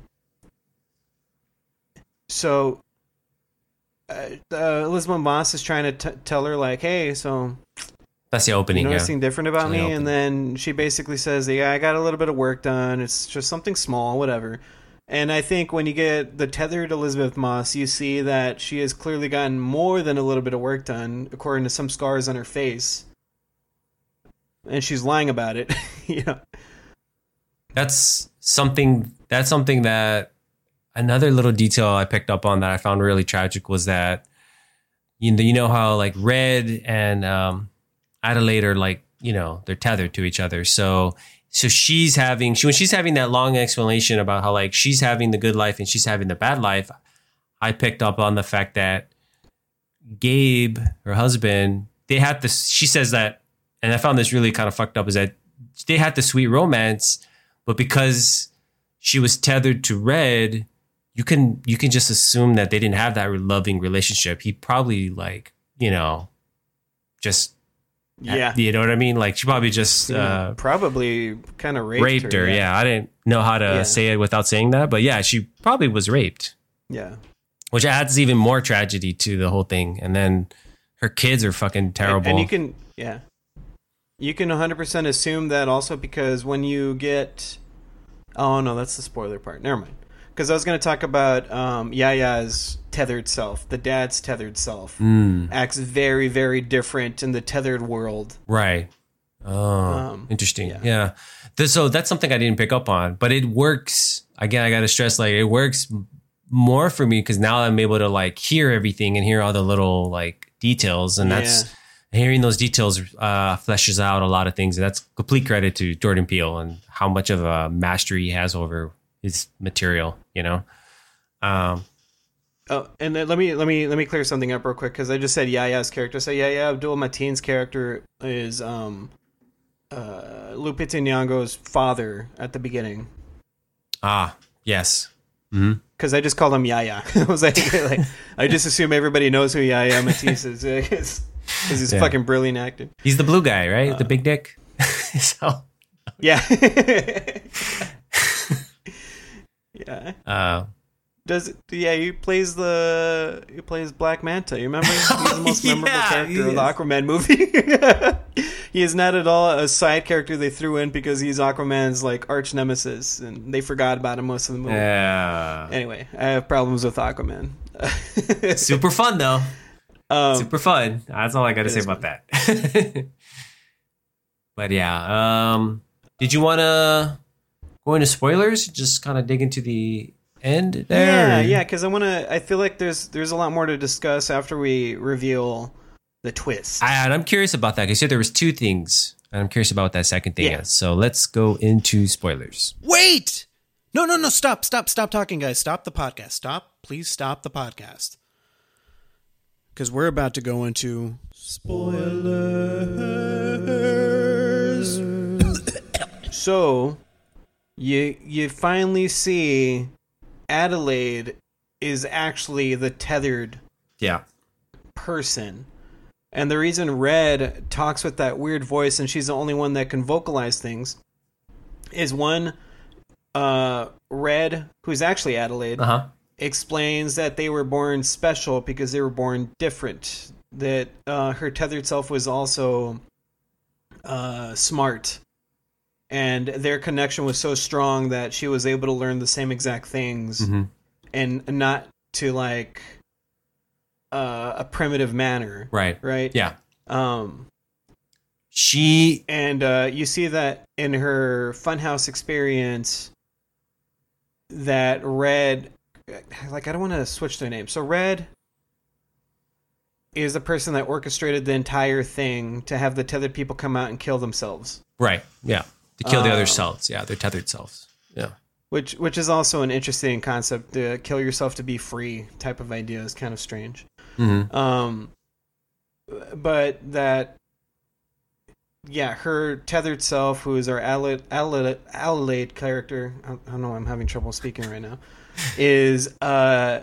Speaker 3: So. Uh, uh, Elizabeth Moss is trying to t- tell her like, "Hey, so
Speaker 2: That's the
Speaker 3: you
Speaker 2: opening.
Speaker 3: know
Speaker 2: Yeah.
Speaker 3: anything different about
Speaker 2: It's
Speaker 3: me?"
Speaker 2: really
Speaker 3: And then she basically says, "Yeah, I got a little bit of work done. It's just something small, whatever." And I think when you get the tethered Elizabeth Moss, you see that she has clearly gotten more than a little bit of work done, according to some scars on her face. And she's lying about it. you know.
Speaker 2: That's something. That's something that another little detail I picked up on that I found really tragic was that you know, you know how like Red and um, Adelaide are like, you know, they're tethered to each other. So so she's having she when she's having that long explanation about how like she's having the good life and she's having the bad life. I picked up on the fact that Gabe, her husband, they had this. She says that, and I found this really kind of fucked up, is that they had the sweet romance, but because she was tethered to Red, you can you can just assume that they didn't have that loving relationship. He probably like, you know, just
Speaker 3: Yeah.
Speaker 2: you know what I mean? Like she probably just
Speaker 3: Yeah,
Speaker 2: uh,
Speaker 3: probably kind of raped,
Speaker 2: raped her. Yeah. I didn't know how to
Speaker 3: Yeah.
Speaker 2: say it without saying that, but yeah, she probably was raped,
Speaker 3: Yeah.
Speaker 2: which adds even more tragedy to the whole thing. And then her kids are fucking terrible.
Speaker 3: And, and you can, yeah, you can one hundred percent assume that also because when you get, oh no, that's the spoiler part. Never mind. Because I was going to talk about um, Yaya's tethered self, the dad's tethered self,
Speaker 2: Mm,
Speaker 3: acts very, very different in the tethered world.
Speaker 2: right. Oh,
Speaker 3: Um,
Speaker 2: interesting.
Speaker 3: yeah.
Speaker 2: Yeah. Th- So that's something I didn't pick up on, but it works. Again, I got to stress, like it works more for me because now I'm able to like hear everything and hear all the little like details, and that's
Speaker 3: Yeah.
Speaker 2: hearing those details uh, fleshes out a lot of things, and that's complete credit to Jordan Peele and how much of a mastery he has over his material. You know. Um,
Speaker 3: Oh, and then let me let me let me clear something up real quick because I just said Yaya's character. So Yahya Abdul Mateen's character is um, uh, Lupita Nyong'o's father at the beginning.
Speaker 2: ah, yes. Mm-hmm.
Speaker 3: Because I just called him Yaya. I was like, like, I just assume everybody knows who Yaya Matisse is because he's
Speaker 2: Yeah.
Speaker 3: fucking brilliant acting.
Speaker 2: He's the blue guy, right?
Speaker 3: Uh,
Speaker 2: the big dick. so,
Speaker 3: Yeah. Yeah.
Speaker 2: uh,
Speaker 3: Does yeah? He plays the he plays Black Manta. You remember? He's the most memorable
Speaker 2: Yeah,
Speaker 3: character
Speaker 2: he
Speaker 3: of the
Speaker 2: is.
Speaker 3: Aquaman movie. He is not at all a side character they threw in because he's Aquaman's like arch nemesis, and they forgot about him most of the movie.
Speaker 2: yeah.
Speaker 3: Anyway, I have problems with Aquaman.
Speaker 2: Super fun though.
Speaker 3: um,
Speaker 2: Super fun. That's all I got to
Speaker 3: it
Speaker 2: say
Speaker 3: is
Speaker 2: about that. But yeah, um, did you want to go into spoilers? Just kind of dig into the end there.
Speaker 3: yeah, yeah, because I want to. I feel like there's there's a lot more to discuss after we reveal the twist.
Speaker 2: I, and I'm curious about that because you said there was two things, and I'm curious about what that second thing
Speaker 3: Yeah.
Speaker 2: is. So let's go into spoilers.
Speaker 1: Wait! No, no, no, stop, stop, stop talking, guys. Stop the podcast. Stop. Please stop the podcast. Because we're about to go into spoilers.
Speaker 3: So, you you finally see Adelaide is actually the tethered
Speaker 2: Yeah.
Speaker 3: person. And the reason Red talks with that weird voice and she's the only one that can vocalize things is one, uh, Red, who's actually Adelaide,
Speaker 2: Uh huh.
Speaker 3: explains that they were born special because they were born different. That uh, her tethered self was also uh, smart. And their connection was so strong that she was able to learn the same exact things
Speaker 2: Mhm.
Speaker 3: and not to like uh, a primitive manner.
Speaker 2: Right.
Speaker 3: Right?
Speaker 2: Yeah.
Speaker 3: Um,
Speaker 2: She.
Speaker 3: and uh, you see that in her Funhouse experience that Red, like, I don't want to switch their name. So Red is the person that orchestrated the entire thing to have the tethered people come out and kill themselves.
Speaker 2: Right. Yeah. To kill the other
Speaker 3: Um,
Speaker 2: selves. Yeah. Their tethered selves. Yeah.
Speaker 3: Which which is also an interesting concept. The kill yourself to be free type of idea is kind of strange.
Speaker 2: Mm-hmm.
Speaker 3: Um, but that, yeah, her tethered self, who is our Adelaide, Adelaide, Adelaide character, I I don't know, I'm having trouble speaking right now, is uh,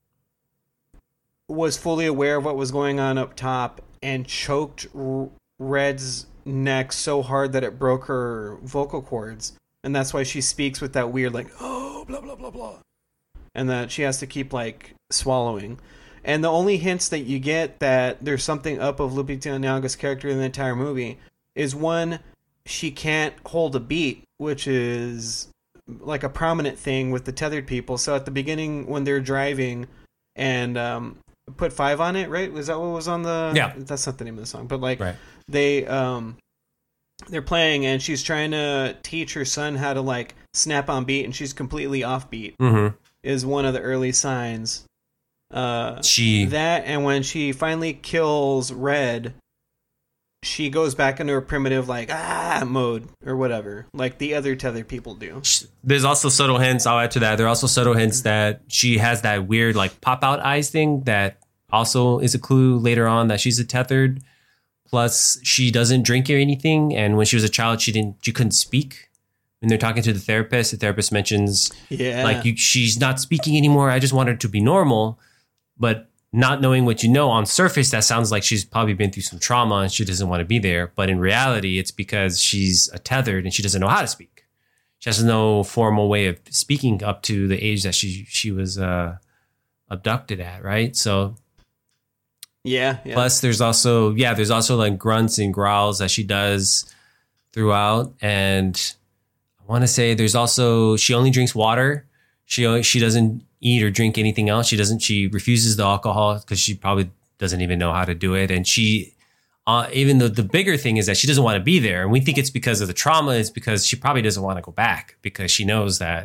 Speaker 3: was fully aware of what was going on up top and choked R- Red's neck so hard that it broke her vocal cords. And that's why she speaks with that weird, like, oh, blah, blah, blah, blah. And that she has to keep, like, swallowing. And the only hints that you get that there's something up of Lupita Nyong'o's character in the entire movie is, one, she can't hold a beat, which is like a prominent thing with the tethered people. So at the beginning when they're driving and um, put five on it, right? Was that what was on the...
Speaker 2: Yeah.
Speaker 3: That's not the name of the song. But, like,
Speaker 2: Right.
Speaker 3: they... Um, they're playing and she's trying to teach her son how to, like, snap on beat and she's completely off beat
Speaker 2: Mm-hmm.
Speaker 3: is one of the early signs. Uh,
Speaker 2: She.
Speaker 3: that and when she finally kills Red, she goes back into her primitive, like, ah mode or whatever, like the other tethered people do.
Speaker 2: There's also subtle hints. I'll add to that. There are also subtle hints that she has that weird like pop out eyes thing that also is a clue later on that she's a tethered. Plus, she doesn't drink or anything, and when she was a child, she didn't. She couldn't speak. When they're talking to the therapist, the therapist mentions
Speaker 3: Yeah,
Speaker 2: like you, she's not speaking anymore. I just want her to be normal, but not knowing what you know on surface, that sounds like she's probably been through some trauma and she doesn't want to be there. But in reality, it's because she's a tethered and she doesn't know how to speak. She has no formal way of speaking up to the age that she she was uh, abducted at, right? So
Speaker 3: yeah, yeah.
Speaker 2: plus there's also yeah, there's also like grunts and growls that she does throughout, and I want to say there's also she only drinks water. She only, she doesn't eat or drink anything else. She doesn't. She refuses the alcohol because she probably doesn't even know how to do it. And she, uh, even though the bigger thing is that she doesn't want to be there, and we think it's because of the trauma. It's because she probably doesn't want to go back because she knows that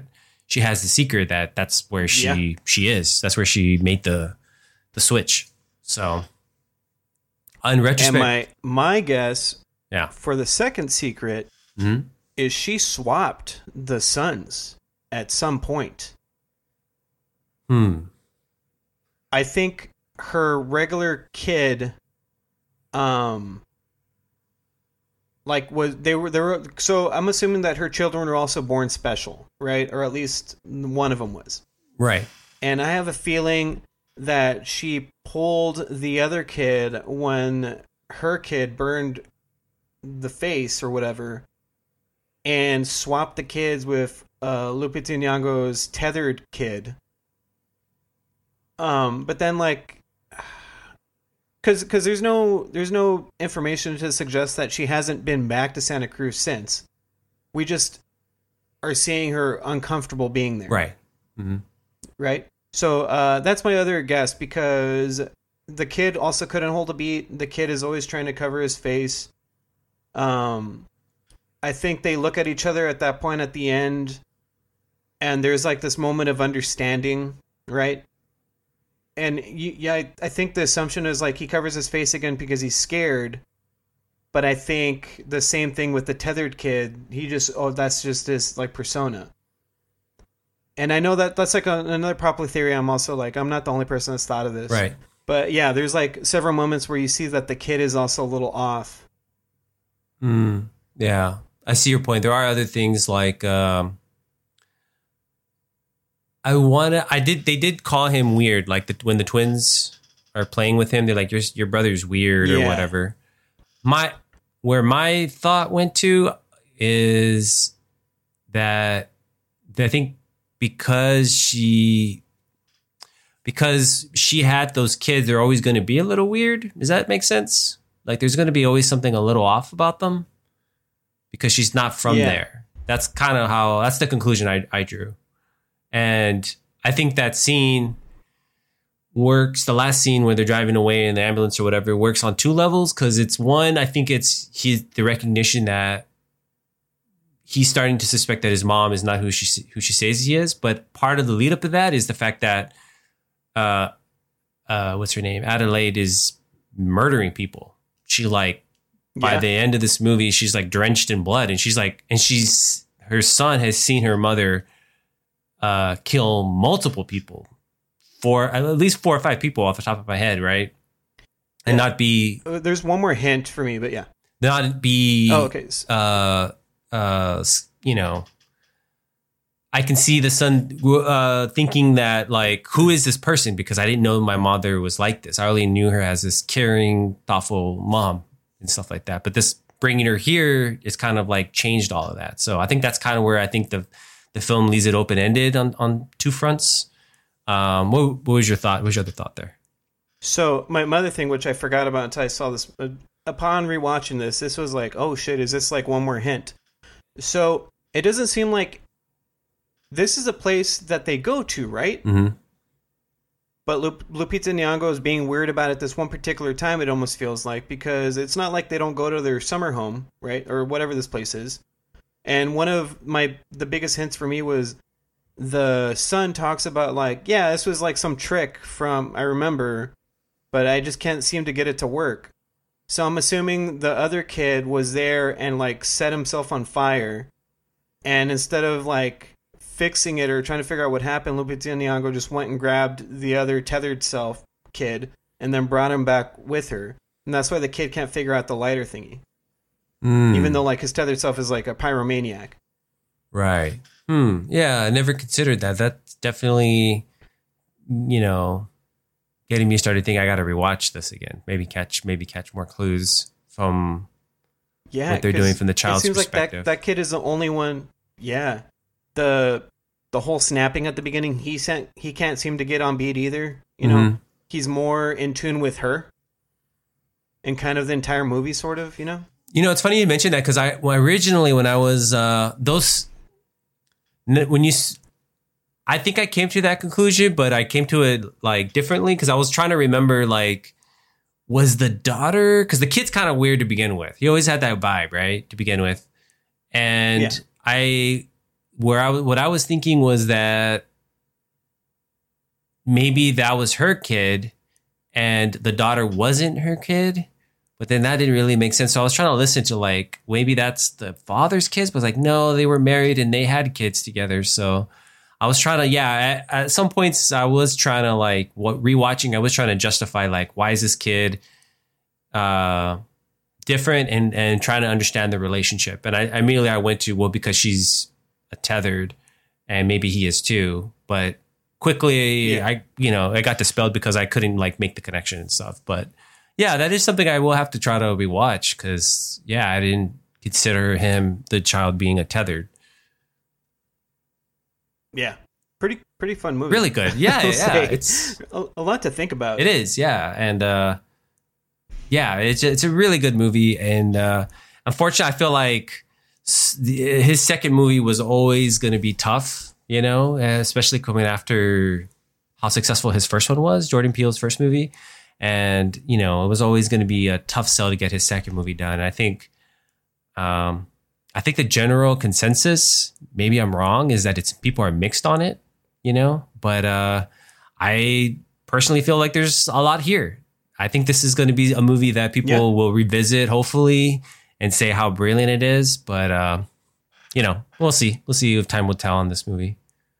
Speaker 2: she has the secret that that's where she
Speaker 3: Yeah.
Speaker 2: she is. That's where she made the the switch. So, in retrospect,
Speaker 3: And my my guess
Speaker 2: yeah,
Speaker 3: for the second secret
Speaker 2: Mhm.
Speaker 3: is she swapped the sons at some point.
Speaker 2: hmm,
Speaker 3: I think her regular kid, um, like was they were they were so I'm assuming that her children were also born special, right? Or at least one of them was.
Speaker 2: right,
Speaker 3: And I have a feeling that she pulled the other kid when her kid burned the face or whatever, and swapped the kids with uh, Lupita Nyong'o's tethered kid. Um, but then like, because because there's no there's no information to suggest that she hasn't been back to Santa Cruz since. We just are seeing her uncomfortable being there.
Speaker 2: right. hmm
Speaker 3: Right. So uh, that's my other guess, because the kid also couldn't hold a beat. The kid is always trying to cover his face. Um, I think they look at each other at that point at the end, and there's like this moment of understanding, right? And you, yeah, I, I think the assumption is like he covers his face again because he's scared. But I think the same thing with the tethered kid. He just, oh, that's just his like persona. And I know that that's like a, another popular theory. I'm also like, I'm not the only person that's thought of this.
Speaker 2: Right.
Speaker 3: But yeah, there's like several moments where you see that the kid is also a little off.
Speaker 2: Mm, yeah, I see your point. There are other things like um, I wanna. I did. They did call him weird. Like the, when the twins are playing with him, they're like, "Your your brother's weird" or
Speaker 3: Yeah.
Speaker 2: whatever. My where my thought went to is that I think because she because she had those kids, they're always going to be a little weird. Does that make sense? Like there's going to be always something a little off about them because she's not from
Speaker 3: Yeah.
Speaker 2: there. That's kind of how, that's the conclusion I, I drew. And I think that scene works, the last scene where they're driving away in the ambulance or whatever, works on two levels. Cause it's one, I think it's his, the recognition that he's starting to suspect that his mom is not who she, who she says he is. But part of the lead up to that is the fact that, uh, uh, what's her name? Adelaide is murdering people. She like, by
Speaker 3: Yeah.
Speaker 2: the end of this movie, she's like drenched in blood, and she's like, and she's, her son has seen her mother uh, kill multiple people, four, at least four or five people off the top of my head, right? And
Speaker 3: Yeah.
Speaker 2: not be,
Speaker 3: Uh, There's one more hint for me, but yeah.
Speaker 2: not be,
Speaker 3: Oh, okay. S-
Speaker 2: uh, uh, s- you know, I can see the son uh, thinking that, like, who is this person? Because I didn't know my mother was like this. I only knew her as this caring, thoughtful mom and stuff like that. But this bringing her here is kind of like changed all of that. So I think that's kind of where I think the the film leaves it open ended on on two fronts. Um, what, what was your thought? What was your other thought there?
Speaker 3: So my, my other thing, which I forgot about until I saw this, uh, upon rewatching this, this was like, oh shit, is this like one more hint? So it doesn't seem like this is a place that they go to, right?
Speaker 2: Mm-hmm.
Speaker 3: But Lup- Lupita Nyong'o is being weird about it this one particular time, it almost feels like, because it's not like they don't go to their summer home, right? Or whatever this place is. And one of my the biggest hints for me was the son talks about like, yeah, this was like some trick from, I remember, but I just can't seem to get it to work. So I'm assuming the other kid was there and like set himself on fire. And instead of like fixing it or trying to figure out what happened, Lupita Nyong'o just went and grabbed the other tethered self kid and then brought him back with her. And that's why the kid can't figure out the lighter thingy.
Speaker 2: Mm.
Speaker 3: Even though like his tethered self is like a pyromaniac.
Speaker 2: Right. Hmm. Yeah, I never considered that. That's definitely, you know, getting me started thinking I got to rewatch this again. Maybe catch, maybe catch more clues from
Speaker 3: Yeah,
Speaker 2: what they're
Speaker 3: 'cause
Speaker 2: doing from the child's
Speaker 3: it seems
Speaker 2: perspective.
Speaker 3: like that, that kid is the only one. Yeah. The the whole snapping at the beginning, he sent he can't seem to get on beat either. You know,
Speaker 2: Mhm.
Speaker 3: he's more in tune with her in kind of the entire movie, sort of, you know?
Speaker 2: You know, it's funny you mentioned that because I well, originally when I was uh, those n- when you, s- I think I came to that conclusion, but I came to it like differently because I was trying to remember like was the daughter because the kid's kind of weird to begin with. He always had that vibe, right, to begin with, and
Speaker 3: Yeah.
Speaker 2: I where I what I was thinking was that maybe that was her kid and the daughter wasn't her kid, but then that didn't really make sense. So I was trying to listen to like, maybe that's the father's kids, but like, no, they were married and they had kids together. So I was trying to, yeah, at, at some points I was trying to like, what rewatching, I was trying to justify like, why is this kid uh, different and, and trying to understand the relationship. And I, immediately I went to, well, because she's tethered and maybe he is too, but quickly, yeah. I you know I got dispelled because I couldn't like make the connection and stuff. But yeah, that is something I will have to try to rewatch because yeah, I didn't consider him the child being a tethered.
Speaker 3: Yeah, pretty pretty fun movie.
Speaker 2: Really good. Yeah, yeah.
Speaker 3: Say,
Speaker 2: it's
Speaker 3: a, a lot to think about.
Speaker 2: It is. Yeah, and uh, yeah, it's it's a really good movie. And uh, unfortunately, I feel like his second movie was always going to be tough. You know, especially coming after how successful his first one was, Jordan Peele's first movie. And, you know, it was always going to be a tough sell to get his second movie done. And I think, um, I think the general consensus, maybe I'm wrong, is that it's people are mixed on it, you know, but uh, I personally feel like there's a lot here. I think this is going to be a movie that people yeah. will revisit, hopefully, and say how brilliant it is. But, uh, you know, we'll see. We'll see if time will tell on this movie.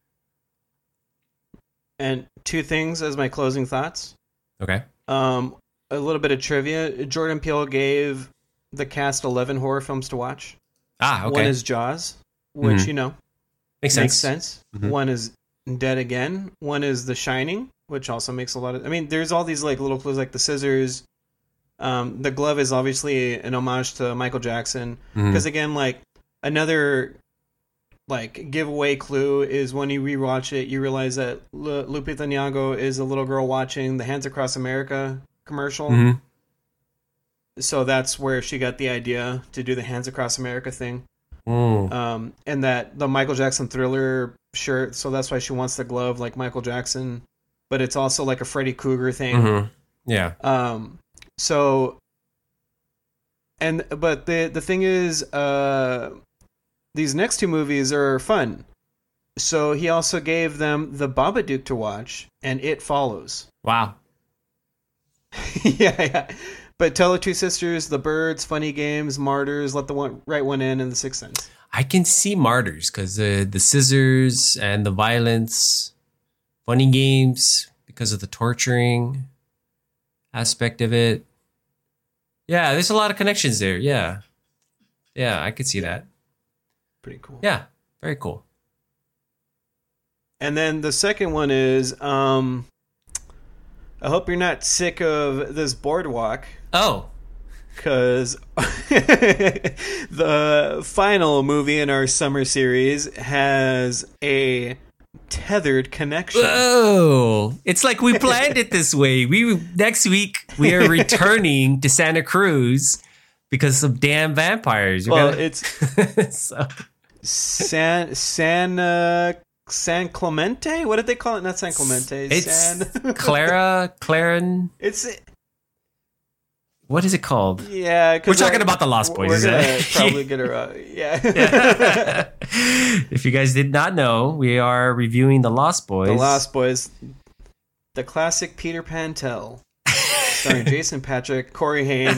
Speaker 3: And two things as my closing thoughts.
Speaker 2: Okay.
Speaker 3: Um, a little bit of trivia. Jordan Peele gave the cast eleven horror films to watch.
Speaker 2: Ah, okay.
Speaker 3: One is Jaws, which, mm-hmm. you know,
Speaker 2: makes
Speaker 3: sense. Makes
Speaker 2: sense.
Speaker 3: sense.
Speaker 2: Mm-hmm.
Speaker 3: One is Dead Again. One is The Shining, which also makes a lot of... I mean, there's all these like little clues, like the scissors. Um, the glove is obviously an homage to Michael Jackson. Because, mm-hmm. again, like, another like giveaway clue is when you rewatch it, you realize that L- Lupita Nyong'o is a little girl watching the Hands Across America commercial.
Speaker 2: Mm-hmm.
Speaker 3: So that's where she got the idea to do the Hands Across America thing.
Speaker 2: Mm.
Speaker 3: Um, and that the Michael Jackson Thriller shirt, so that's why she wants the glove like Michael Jackson. But it's also like a Freddy Krueger thing.
Speaker 2: Mm-hmm. Yeah.
Speaker 3: Um. So. And but the the thing is, uh. these next two movies are fun. So he also gave them The Babadook to watch and It Follows.
Speaker 2: Wow.
Speaker 3: yeah, yeah. But Tell the Two Sisters, The Birds, Funny Games, Martyrs, Let the one, Right One In, and The Sixth Sense.
Speaker 2: I can see Martyrs because the, the scissors and the violence, Funny Games because of the torturing aspect of it. Yeah, there's a lot of connections there. Yeah. Yeah, I could see that.
Speaker 3: Pretty cool.
Speaker 2: Yeah, very cool.
Speaker 3: And then the second one is, um, I hope you're not sick of this boardwalk.
Speaker 2: Oh.
Speaker 3: Because the final movie in our summer series has a tethered connection.
Speaker 2: Oh, it's like we planned it this way. We next week we are returning to Santa Cruz because of damn vampires. You're
Speaker 3: well,
Speaker 2: gonna...
Speaker 3: it's...
Speaker 2: so...
Speaker 3: San San uh, San Clemente? What did they call it? Not San Clemente.
Speaker 2: It's
Speaker 3: San...
Speaker 2: Clara Claren.
Speaker 3: It's
Speaker 2: what is it called?
Speaker 3: Yeah,
Speaker 2: we're talking about the Lost Boys.
Speaker 3: We're gonna probably get her. Uh, yeah.
Speaker 2: yeah. If you guys did not know, we are reviewing the Lost Boys.
Speaker 3: The Lost Boys, the classic Peter Pan tale, starring Jason Patric, Corey Haim.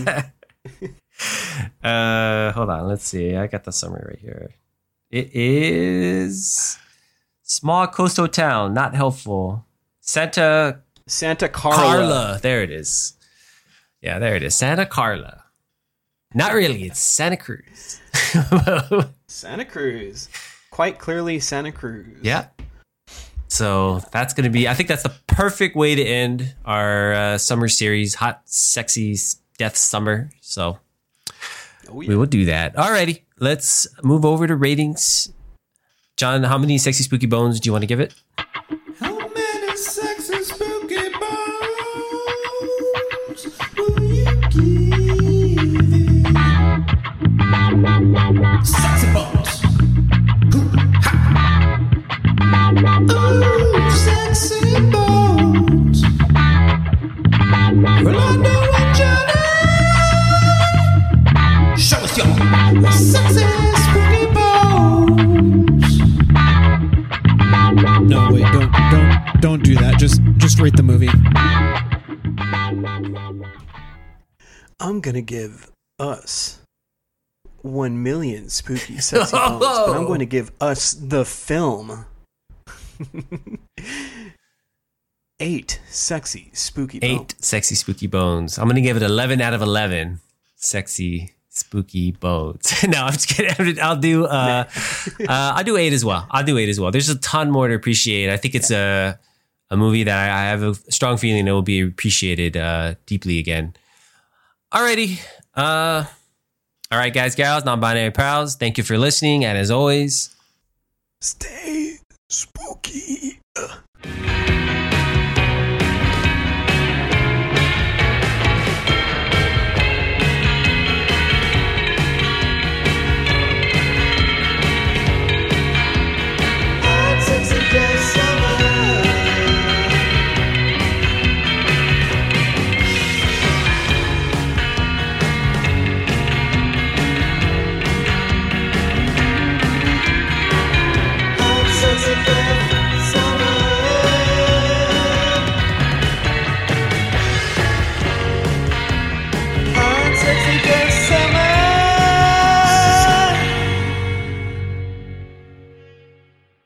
Speaker 2: uh, hold on, let's see. I got the summary right here. It is small coastal town, not helpful. Santa
Speaker 3: Santa Carla.
Speaker 2: Carla. There it is. Yeah, there it is. Santa Carla. Not really. It's Santa Cruz.
Speaker 3: Santa Cruz. Quite clearly Santa Cruz.
Speaker 2: Yeah. So that's going to be, I think that's the perfect way to end our uh, summer series. Hot, sexy, death summer. So oh, yeah. we will do that. Alrighty. Let's move over to ratings. John, how many sexy spooky bones do you want to give it?
Speaker 4: How many sexy spooky bones will you give it? Sexy bones. Ooh, ha. Ooh, sexy bones. Well, I know what Johnny. Show us your sexy spooky bones.
Speaker 3: gonna give us one million spooky sexy bones, but I'm going to give us the film eight sexy spooky bones.
Speaker 2: Eight sexy spooky bones. I'm gonna give it eleven out of eleven sexy spooky bones. No, I'm just kidding. I'll do. Uh, uh, I'll do eight as well. I'll do eight as well. There's a ton more to appreciate. I think it's a a movie that I, I have a strong feeling it will be appreciated uh, deeply again. Alrighty. Uh, all right, guys, gals, non-binary pals. Thank you for listening, and as always,
Speaker 3: stay spooky.